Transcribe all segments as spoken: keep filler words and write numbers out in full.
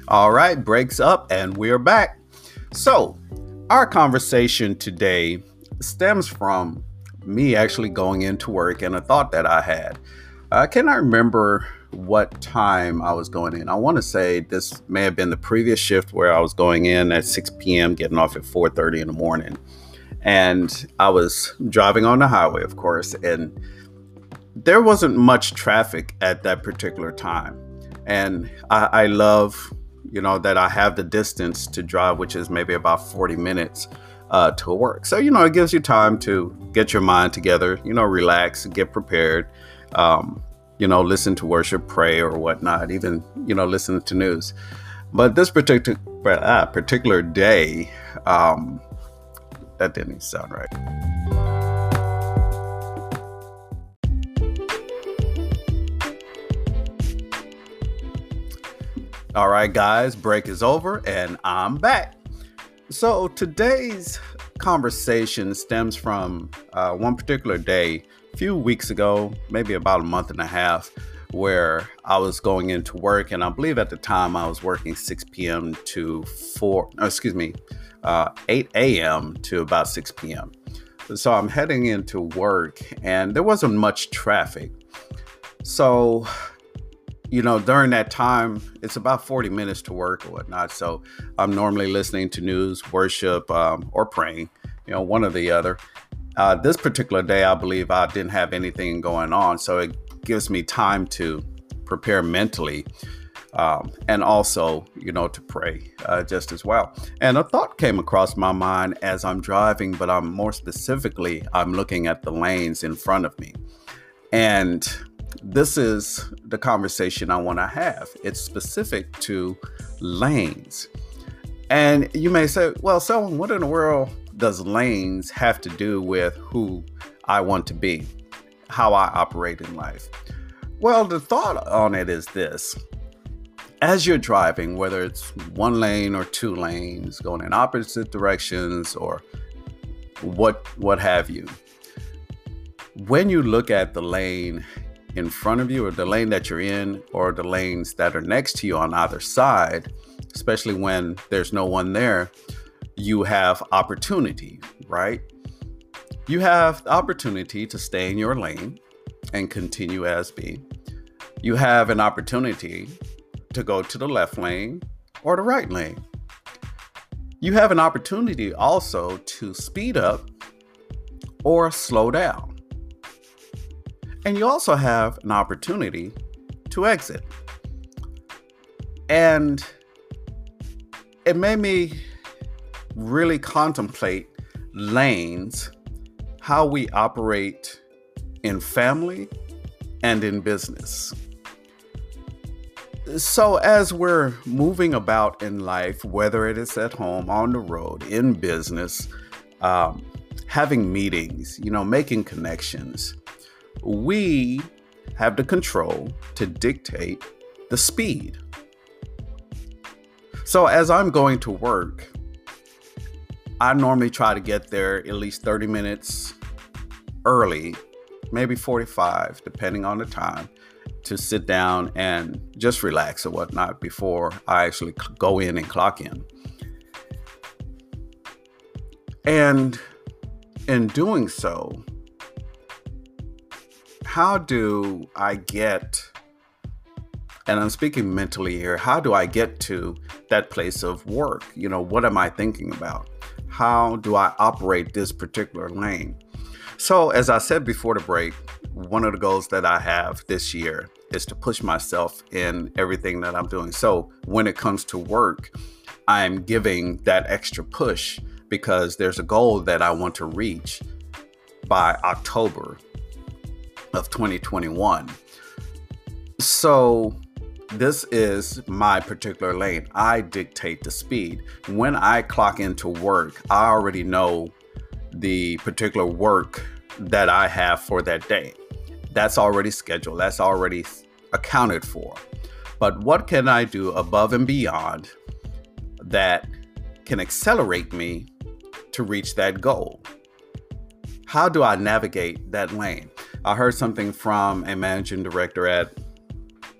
All right, breaks up, and we're back. So, our conversation today stems from me actually going into work and a thought that I had. I cannot remember what time I was going in. I want to say this may have been the previous shift where I was going in at six p.m., getting off at four thirty in the morning. And I was driving on the highway, of course, and there wasn't much traffic at that particular time. And I, I love, you know, that I have the distance to drive, which is maybe about forty minutes uh, to work. So, you know, it gives you time to get your mind together, you know, relax, get prepared, um, you know, listen to worship, pray or whatnot, even, you know, listen to news. But this particular uh, particular day, um, that didn't sound right. All right, guys, break is over and I'm back. So today's conversation stems from uh, one particular day a few weeks ago, maybe about a month and a half, where I was going into work. And I believe at the time I was working six p.m. to four, oh, excuse me, uh, eight a.m. to about six p.m. So I'm heading into work and there wasn't much traffic. So you know, during that time, it's about forty minutes to work or whatnot. So I'm normally listening to news, worship, um, or praying, you know, one or the other. Uh, this particular day, I believe I didn't have anything going on. So it gives me time to prepare mentally um, and also, you know, to pray uh, just as well. And a thought came across my mind as I'm driving, but I'm more specifically, I'm looking at the lanes in front of me. And this is the conversation I want to have. It's specific to lanes. And you may say, well, so what in the world does lanes have to do with who I want to be, how I operate in life? Well, the thought on it is this. As you're driving, whether it's one lane or two lanes, going in opposite directions or what, what have you, when you look at the lane in front of you or the lane that you're in or the lanes that are next to you on either side, especially when there's no one there, you have opportunity, right? You have the opportunity to stay in your lane and continue as be. You have an opportunity to go to the left lane or the right lane. You have an opportunity also to speed up or slow down. And you also have an opportunity to exit. And it made me really contemplate lanes, how we operate in family and in business. So as we're moving about in life, whether it is at home, on the road, in business, um, having meetings, you know, making connections, we have the control to dictate the speed. So as I'm going to work, I normally try to get there at least thirty minutes early, maybe forty-five, depending on the time, to sit down and just relax or whatnot before I actually go in and clock in. And in doing so, how do I get, and I'm speaking mentally here, how do I get to that place of work? You know, what am I thinking about? How do I operate this particular lane? So as I said before the break, one of the goals that I have this year is to push myself in everything that I'm doing. So when it comes to work, I'm giving that extra push because there's a goal that I want to reach by October of twenty twenty-one. So this is my particular lane. I dictate the speed. When I clock into work, I already know the particular work that I have for that day. That's already scheduled. That's already accounted for. But what can I do above and beyond that can accelerate me to reach that goal? How do I navigate that lane? I heard something from a managing director at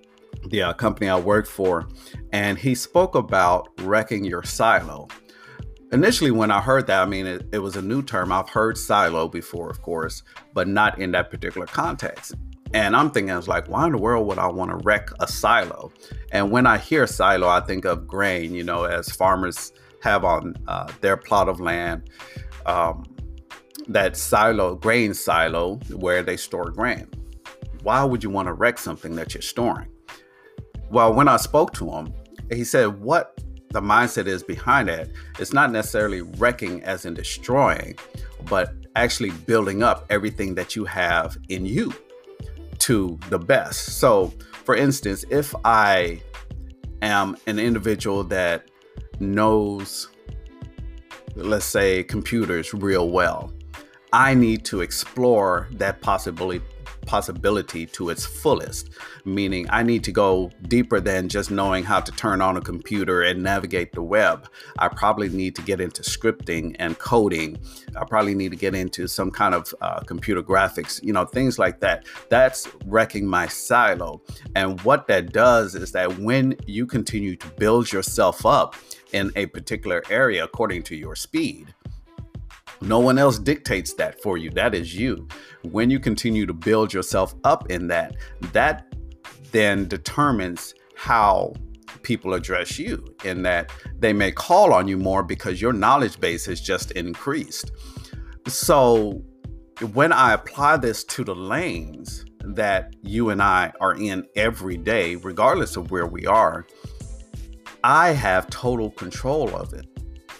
the uh, company I worked for, and he spoke about wrecking your silo. Initially, when I heard that, I mean, it, it was a new term. I've heard silo before, of course, but not in that particular context. And I'm thinking, I was like, why in the world would I want to wreck a silo? And when I hear silo, I think of grain, you know, as farmers have on uh, their plot of land, um, that silo, grain silo, where they store grain. Why would you want to wreck something that you're storing? Well, when I spoke to him, he said what the mindset is behind that. It's not necessarily wrecking as in destroying, but actually building up everything that you have in you to the best. So, for instance, if I am an individual that knows, let's say, computers real well, I need to explore that possibility possibility to its fullest, meaning I need to go deeper than just knowing how to turn on a computer and navigate the web. I probably need to get into scripting and coding. I probably need to get into some kind of uh, computer graphics, you know, things like that. That's wrecking my silo. And what that does is that when you continue to build yourself up in a particular area according to your speed, no one else dictates that for you. That is you. When you continue to build yourself up in that, that then determines how people address you, in that they may call on you more because your knowledge base has just increased. So when I apply this to the lanes that you and I are in every day, regardless of where we are, I have total control of it.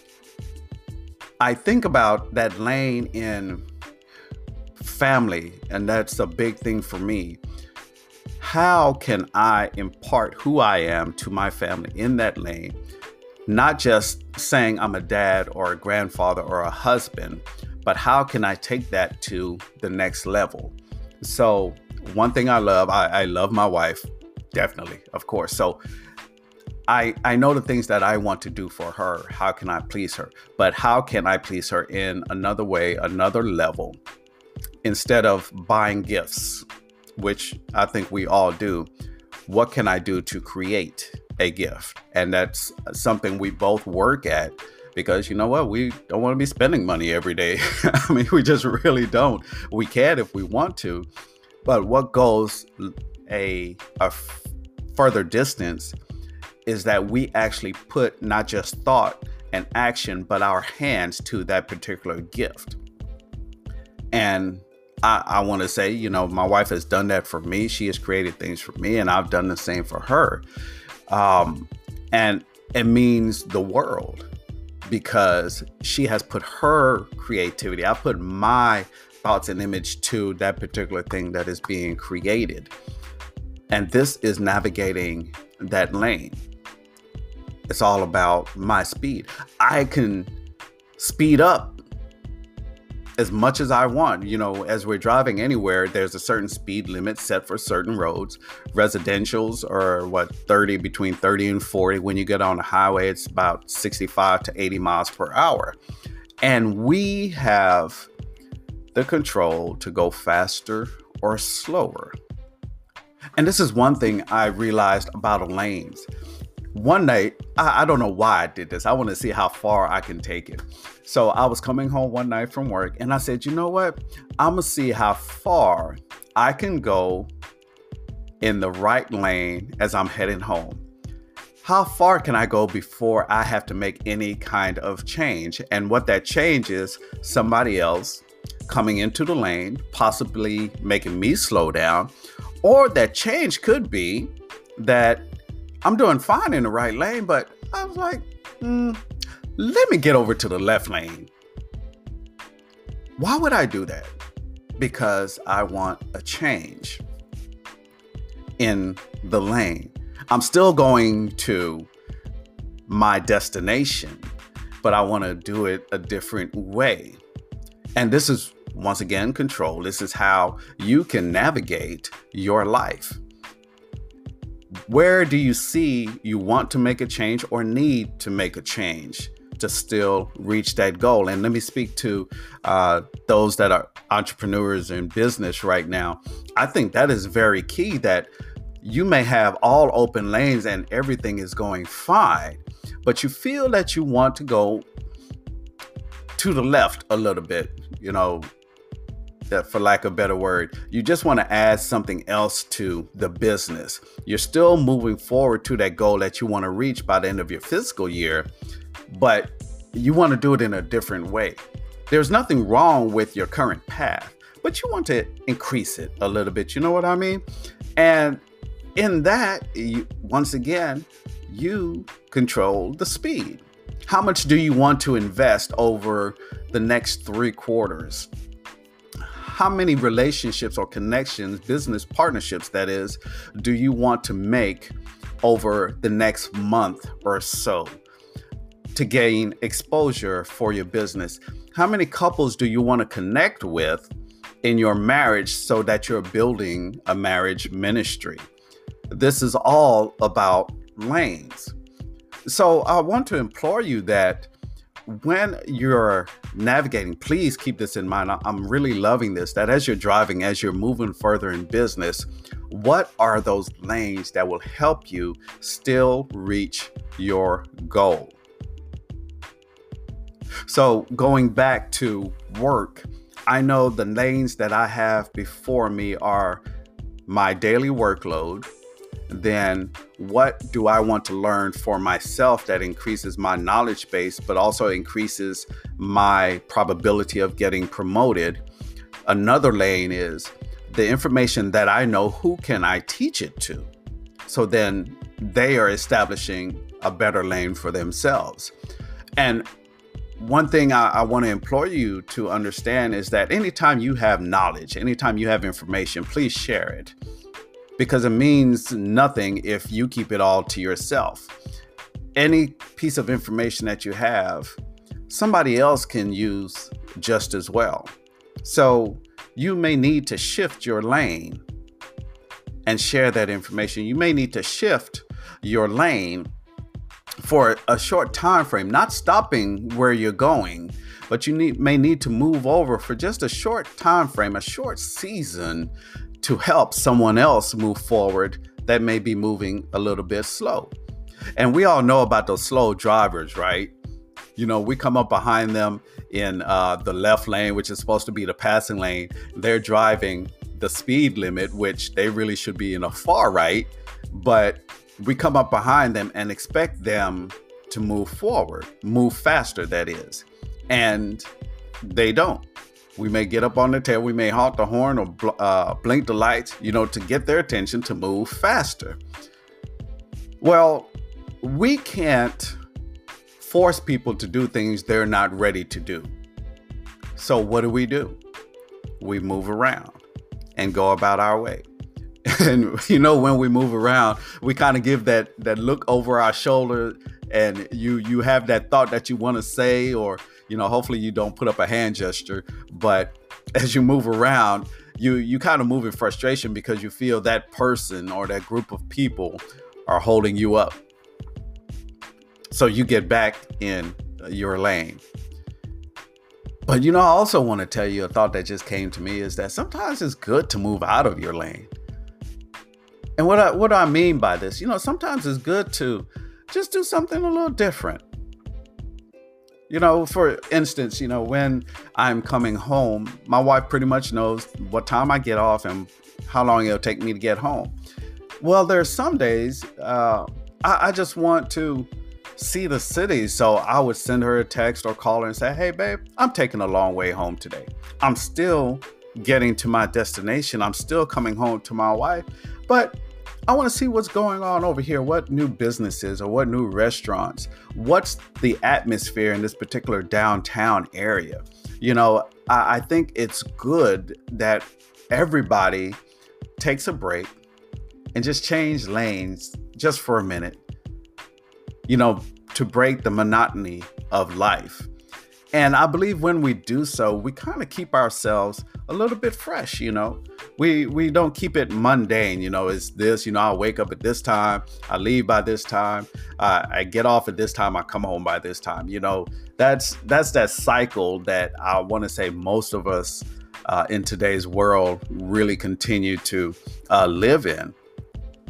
I think about that lane in family, and that's a big thing for me. How can I impart who I am to my family in that lane? Not just saying I'm a dad or a grandfather or a husband, but how can I take that to the next level? So one thing I love, I, I love my wife, definitely, of course. So I, I know the things that I want to do for her. How can I please her? But how can I please her in another way, another level? Instead of buying gifts, which I think we all do, what can I do to create a gift? And that's something we both work at, because you know what? We don't want to be spending money every day. I mean, we just really don't. We can if we want to. But what goes a, a f- further distance is that we actually put not just thought and action, but our hands to that particular gift. And I, I want to say, you know, my wife has done that for me. She has created things for me, and I've done the same for her. Um, and it means the world, because she has put her creativity, I put my thoughts and image to that particular thing that is being created. And this is navigating that lane. It's all about my speed. I can speed up as much as I want. You know, as we're driving anywhere, there's a certain speed limit set for certain roads. Residentials are what, thirty, between thirty and forty. When you get on the highway, it's about sixty-five to eighty miles per hour. And we have the control to go faster or slower. And this is one thing I realized about lanes. One night, I, I don't know why I did this. I want to see how far I can take it. So I was coming home one night from work, and I said, you know what? I'm going to see how far I can go in the right lane as I'm heading home. How far can I go before I have to make any kind of change? And what that change is, somebody else coming into the lane, possibly making me slow down. Or that change could be that I'm doing fine in the right lane, but I was like, mm, let me get over to the left lane. Why would I do that? Because I want a change in the lane. I'm still going to my destination, but I want to do it a different way. And this is, once again, control. This is how you can navigate your life. Where do you see you want to make a change or need to make a change to still reach that goal? And let me speak to uh, those that are entrepreneurs in business right now. I think that is very key, that You may have all open lanes and everything is going fine, but you feel that you want to go to the left a little bit, you know, that for lack of a better word, you just want to add something else to the business. You're still moving forward to that goal that you want to reach by the end of your fiscal year, but you want to do it in a different way. There's nothing wrong with your current path, but you want to increase it a little bit. You know what I mean? And in that, you, once again, you control the speed. How much do you want to invest over the next three quarters? How many relationships or connections, business partnerships, that is, do you want to make over the next month or so to gain exposure for your business? How many couples do you want to connect with in your marriage so that you're building a marriage ministry? This is all about lanes. So I want to implore you that when you're navigating, please keep this in mind. I'm really loving this, that as you're driving, as you're moving further in business, what are those lanes that will help you still reach your goal? So going back to work, I know the lanes that I have before me are my daily workload. Then what do I want to learn for myself that increases my knowledge base, but also increases my probability of getting promoted? Another lane is the information that I know, who can I teach it to? So then they are establishing a better lane for themselves. And one thing I, I want to implore you to understand is that anytime you have knowledge, anytime you have information, please share it. Because it means nothing if you keep it all to yourself. Any piece of information that you have, somebody else can use just as well. So you may need to shift your lane and share that information. You may need to shift your lane for a short time frame, not stopping where you're going, but you need, may need to move over for just a short time frame, a short season, to help someone else move forward that may be moving a little bit slow. And we all know about those slow drivers, right? You know, we come up behind them in uh, the left lane, which is supposed to be the passing lane. They're driving the speed limit, which they really should be in a far right. But we come up behind them and expect them to move forward, move faster, that is. And they don't. We may get up on their tail, we may honk the horn or bl- uh, blink the lights, you know, to get their attention to move faster. Well, we can't force people to do things they're not ready to do. So what do we do? We move around and go about our way. And, you know, when we move around, we kind of give that that look over our shoulder, and you you have that thought that you want to say, or, you know, hopefully you don't put up a hand gesture. But as you move around, you you kind of move in frustration because you feel that person or that group of people are holding you up. So you get back in your lane. But, you know, I also want to tell you a thought that just came to me is that sometimes it's good to move out of your lane. And what I, what do I mean by this? You know, sometimes it's good to just do something a little different. You know, for instance, you know, when I'm coming home, my wife pretty much knows what time I get off and how long it'll take me to get home. Well, there's some days uh, I, I just want to see the city. So I would send her a text or call her and say, hey, babe, I'm taking a long way home today. I'm still getting to my destination. I'm still coming home to my wife, but I want to see what's going on over here. What new businesses or what new restaurants? What's the atmosphere in this particular downtown area? You know, I, I think it's good that everybody takes a break and just change lanes just for a minute, you know, to break the monotony of life. And I believe when we do so, we kind of keep ourselves a little bit fresh, you know. We we don't keep it mundane, you know, it's this, you know, I wake up at this time, I leave by this time, uh, I get off at this time, I come home by this time. You know, that's that's that cycle that I want to say most of us uh, in today's world really continue to uh, live in.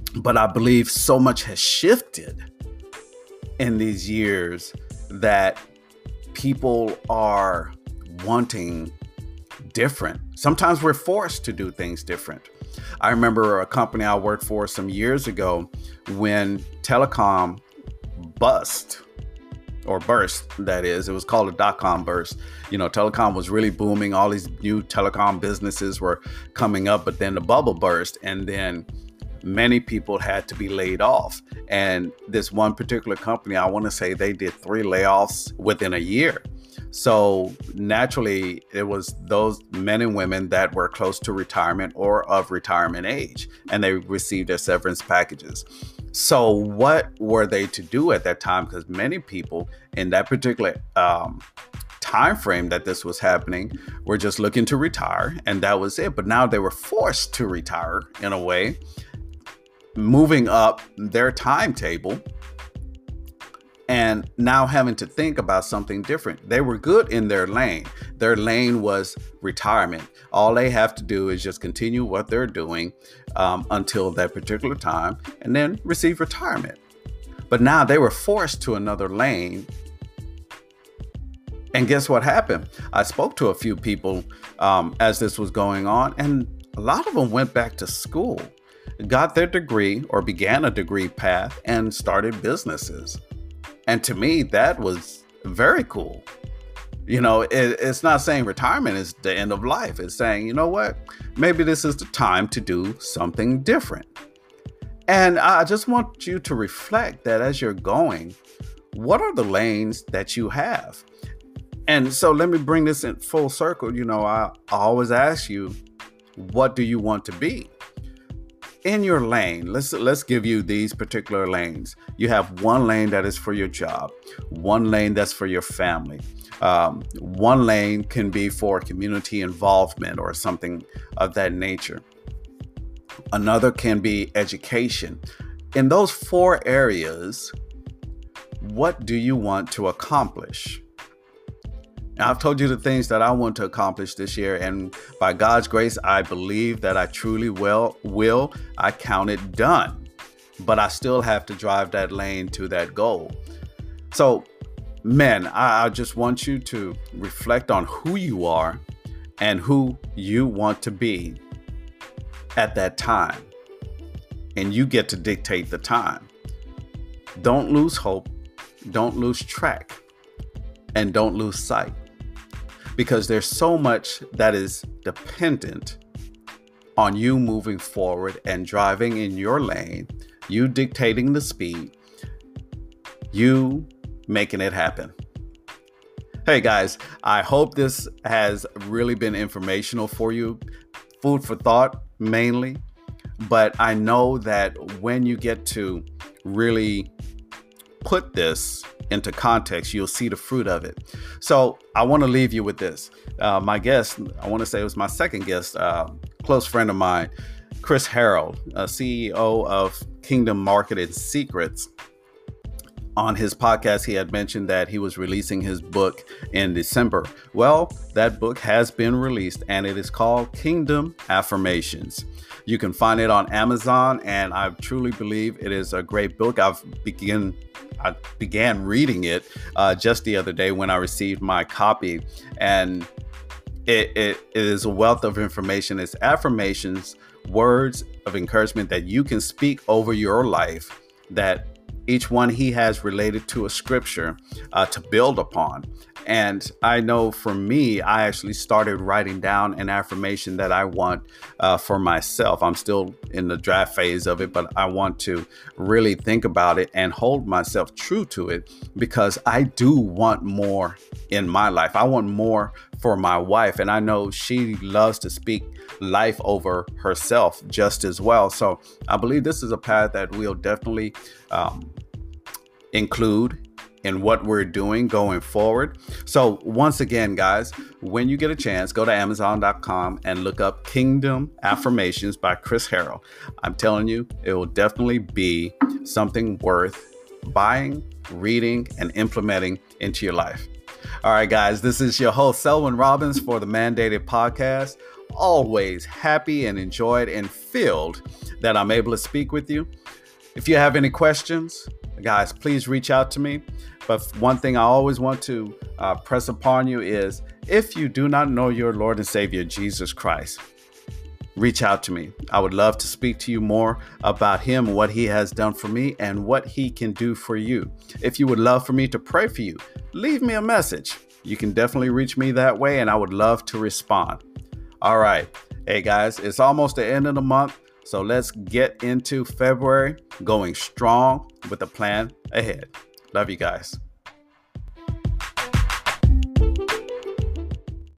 But I believe so much has shifted in these years that people are wanting different. Sometimes we're forced to do things different. I remember a company I worked for some years ago when telecom bust or burst, that is, it was called a dot-com burst. You know, telecom was really booming. All these new telecom businesses were coming up, but then the bubble burst and then many people had to be laid off. And this one particular company, I want to say they did three layoffs within a year. So naturally, it was those men and women that were close to retirement or of retirement age, and they received their severance packages. So what were they to do at that time? Because many people in that particular um, time frame that this was happening were just looking to retire, and that was it. But now they were forced to retire in a way, moving up their timetable and now having to think about something different. They were good in their lane. Their lane was retirement. All they have to do is just continue what they're doing um, until that particular time and then receive retirement. But now they were forced to another lane. And guess what happened? I spoke to a few people um, as this was going on, and a lot of them went back to school, got their degree or began a degree path and started businesses. And to me, that was very cool. You know, it, it's not saying retirement is the end of life. It's saying, you know what, maybe this is the time to do something different. And I just want you to reflect that as you're going, what are the lanes that you have? And so let me bring this in full circle. You know, I, I always ask you, what do you want to be? In your lane, let's let's give you these particular lanes. You have one lane that is for your job, one lane that's for your family. Um, one lane can be for community involvement or something of that nature. Another can be education. In those four areas, what do you want to accomplish? Now, I've told you the things that I want to accomplish this year, and by God's grace, I believe that I truly will. will. I count it done, but I still have to drive that lane to that goal. So, men, I, I just want you to reflect on who you are and who you want to be at that time, and you get to dictate the time. Don't lose hope, don't lose track, and don't lose sight. Because there's so much that is dependent on you moving forward and driving in your lane, you dictating the speed, you making it happen. Hey guys, I hope this has really been informational for you, food for thought mainly, but I know that when you get to really put this into context, you'll see the fruit of it. So I want to leave you with this. Uh, my guest, I want to say it was my second guest, uh, close friend of mine, Chris Harrell, uh, C E O of Kingdom Marketing Secrets. On his podcast, he had mentioned that he was releasing his book in December. Well, that book has been released and it is called Kingdom Affirmations. You can find it on Amazon, and I truly believe it is a great book. I've begin I began reading it uh, just the other day when I received my copy, and it, it, it is a wealth of information. It's affirmations, words of encouragement that you can speak over your life, that each one he has related to a scripture uh, to build upon. And I know for me, I actually started writing down an affirmation that I want uh, for myself. I'm still in the draft phase of it, but I want to really think about it and hold myself true to it, because I do want more in my life. I want more for my wife, and I know she loves to speak life over herself just as well. So I believe this is a path that we'll definitely um, include in what we're doing going forward. So once again, guys, when you get a chance, go to amazon dot com and look up Kingdom Affirmations by Chris Harrell. I'm telling you, it will definitely be something worth buying, reading, and implementing into your life. All right, guys, this is your host, Selwyn Robbins, for the Mandated Podcast. always happy and enjoyed and filled that I'm able to speak with you. If you have any questions, guys, please reach out to me. But one thing I always want to uh, press upon you is, if you do not know your Lord and Savior, Jesus Christ, reach out to me. I would love to speak to you more about him, what he has done for me, and what he can do for you. If you would love for me to pray for you, leave me a message. You can definitely reach me that way, and I would love to respond. All right. Hey, guys, it's almost the end of the month, so let's get into February going strong with a plan ahead. Love you guys.